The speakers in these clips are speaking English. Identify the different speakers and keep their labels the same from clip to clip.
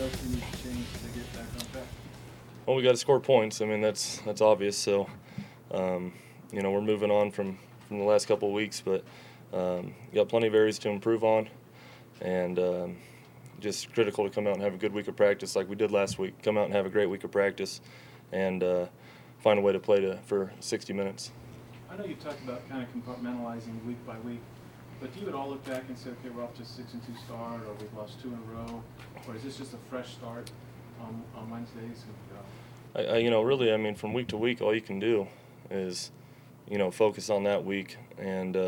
Speaker 1: else you need to change to get back on track?
Speaker 2: Well, we got to score points. I mean, that's obvious. So, we're moving on from the last couple of weeks, but got plenty of areas to improve on, and just critical to come out and have a good week of practice like we did last week. Come out and have a great week of practice, and find a way to play for 60 minutes.
Speaker 1: I know you talked about kind of compartmentalizing week by week, but do you at all look back and say, okay, we're off to a 6-2 start, or we've lost 2 in a row, or is this just a fresh start on Wednesdays?
Speaker 2: Really, I mean, from week to week, all you can do is, focus on that week. And,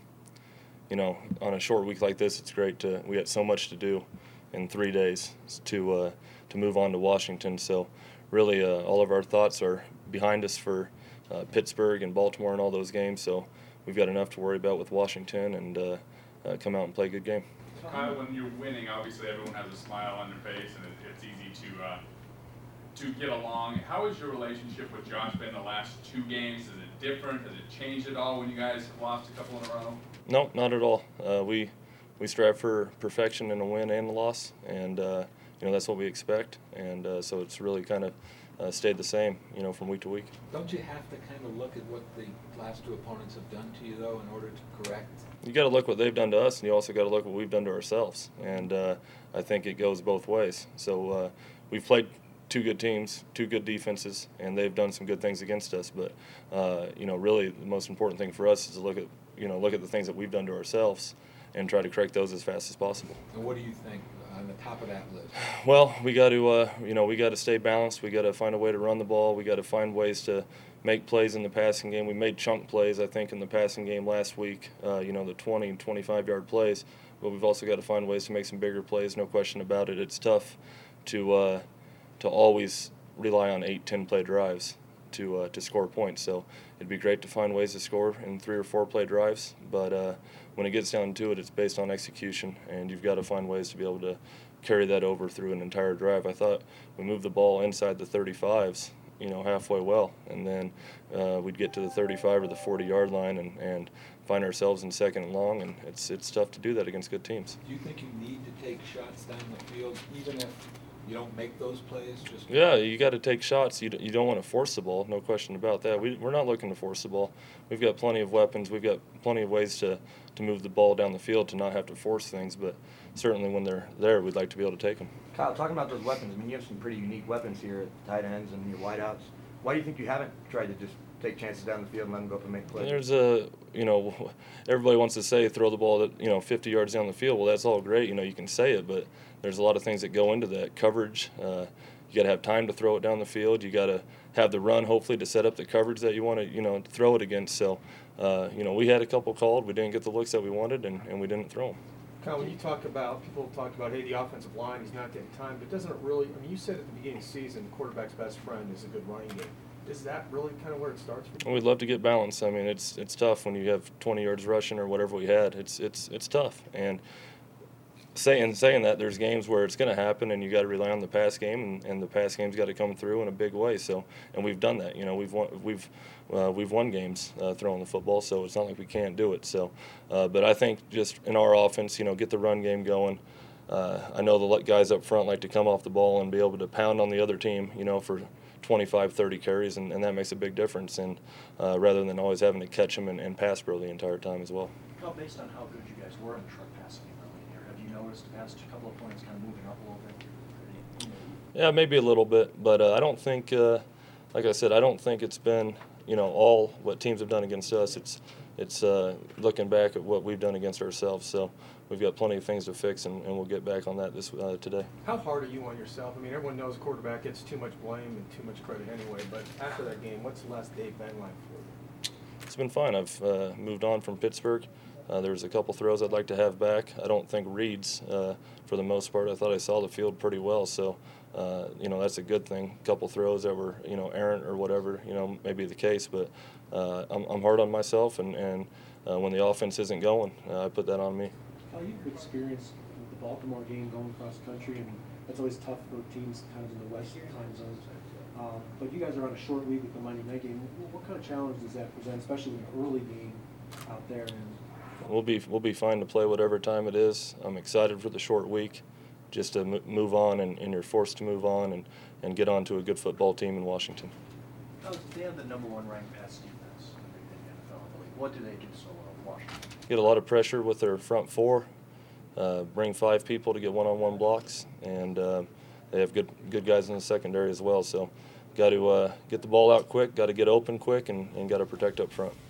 Speaker 2: on a short week like this, it's great we got so much to do in 3 days to move on to Washington. So, really, all of our thoughts are behind us for Pittsburgh and Baltimore and all those games. So, we've got enough to worry about with Washington and come out and play a good game.
Speaker 3: Kyle, when you're winning, obviously everyone has a smile on their face, and it's easy to get along. How has your relationship with Josh been the last 2 games? Is it different? Has it changed at all when you guys have lost a couple in a row?
Speaker 2: No, not at all. We strive for perfection in a win and a loss, and that's what we expect. And so it's really kind of stayed the same, from week to week.
Speaker 4: Don't you have to kind of look at what the last 2 opponents have done to you, though, in order to correct?
Speaker 2: You got to look what they've done to us, and you also got to look what we've done to ourselves. And I think it goes both ways. So we've played 2 good teams, 2 good defenses, and they've done some good things against us. But really, the most important thing for us is to look at the things that we've done to ourselves and try to correct those as fast as possible.
Speaker 4: And what do you think on the top of that list?
Speaker 2: Well, we got to stay balanced. We got to find a way to run the ball. We got to find ways to make plays in the passing game. We made chunk plays, I think, in the passing game last week. The 20 and 25-yard plays. But we've also got to find ways to make some bigger plays. No question about it. It's tough to always rely on 8-10 play drives to score points. So it'd be great to find ways to score in 3 or 4 play drives. But when it gets down to it, it's based on execution, and you've got to find ways to be able to carry that over through an entire drive. I thought we moved the ball inside the 35s, halfway well, and then we'd get to the 35 or the 40-yard line and find ourselves in 2nd and long, and it's tough to do that against good teams.
Speaker 4: Do you think you need to take shots down the field, even if you don't make those plays?
Speaker 2: Yeah, you got to take shots. You don't want to force the ball, no question about that. We're not looking to force the ball. We've got plenty of weapons. We've got plenty of ways to move the ball down the field to not have to force things, but certainly when they're there, we'd like to be able to take them.
Speaker 5: Kyle, talking about those weapons, I mean, you have some pretty unique weapons here at the tight ends and your wideouts. Why do you think you haven't tried to just take chances down the field and let them go up and make plays?
Speaker 2: Everybody wants to say throw the ball 50 yards down the field. Well, that's all great. You can say it, but there's a lot of things that go into that. Coverage, you got to have time to throw it down the field. You got to have the run, hopefully, to set up the coverage that you want to, throw it against. So, we had a couple called. We didn't get the looks that we wanted, and we didn't throw them.
Speaker 6: Kyle, when people talked about, hey, the offensive line, he's not getting time, but doesn't it really, you said at the beginning of the season, the quarterback's best friend is a good running game. Is that really kind of where it starts for you?
Speaker 2: We'd love to get balance. I mean, it's tough when you have 20 yards rushing or whatever we had. It's tough. And saying that, there's games where it's going to happen, and you got to rely on the pass game, and the pass game's got to come through in a big way. So, and we've done that. We've won games throwing the football, so it's not like we can't do it. So, but I think just in our offense, get the run game going. I know the guys up front like to come off the ball and be able to pound on the other team, for 25, 30 carries, and that makes a big difference. And rather than always having to catch them and pass pro the entire time as well.
Speaker 7: Well, based on how good you guys were in the short passing game early in the year, have you noticed the past couple of points kind of moving up a little bit?
Speaker 2: Yeah, maybe a little bit, but I don't think, like I said, I don't think it's been, all what teams have done against us. It's looking back at what we've done against ourselves. So we've got plenty of things to fix, and we'll get back on that today.
Speaker 6: How hard are you on yourself? I mean, everyone knows a quarterback gets too much blame and too much credit anyway, but after that game, what's the last day been like for you?
Speaker 2: It's been fine. I've moved on from Pittsburgh. There's a couple throws I'd like to have back. I don't think Reed's, for the most part, I thought I saw the field pretty well. So, that's a good thing. A couple throws that were, errant or whatever, may be the case. But I'm hard on myself, and when the offense isn't going, I put that on me.
Speaker 8: Kyle, you've experienced the Baltimore game going across the country, and that's always tough for teams kind of in the West time zones. But you guys are on a short week with the Monday night game. What kind of challenge does that present, especially in an early game out there?
Speaker 2: We'll be fine to play whatever time it is. I'm excited for the short week. just to move on, and you're forced to move on and get on to a good football team in Washington.
Speaker 7: They have the #1 ranked pass defense in the NFL. What do they do so well, Washington?
Speaker 2: Get a lot of pressure with their front four, bring 5 people to get one-on-one blocks, and they have good guys in the secondary as well. So got to get the ball out quick, got to get open quick, and got to protect up front.